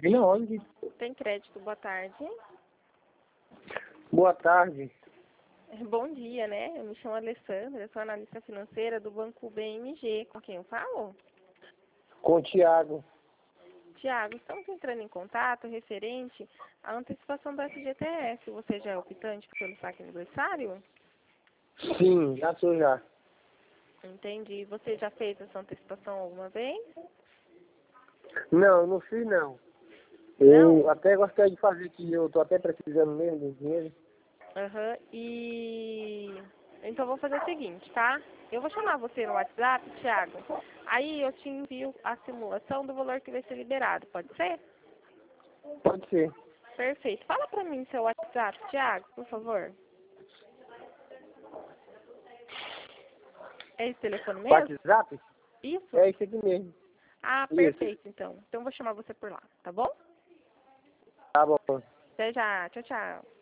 Vim onde? Tem crédito, boa tarde. Boa tarde. Bom dia, né? Eu me chamo Alessandra, sou analista financeira do Banco BMG. Com quem eu falo? Com o Thiago. Tiago, estamos entrando em contato referente à antecipação do FGTS. Você já é optante pelo saque aniversário? Sim, já sou já. Entendi. Você já fez essa antecipação alguma vez? Não, não fiz não. Não? Eu até gostaria de fazer, que eu tô até precisando mesmo do dinheiro. Aham. Então vou fazer o seguinte, tá? Eu vou chamar você no WhatsApp, Tiago. Aí eu te envio a simulação do valor que vai ser liberado, pode ser? Pode ser. Perfeito. Fala pra mim seu WhatsApp, Tiago, por favor. É esse telefone mesmo? WhatsApp? Isso? É isso aqui mesmo. Ah, Isso. perfeito, então. Então eu vou chamar você por lá, tá bom? Tá bom. Até já. Tchau, tchau.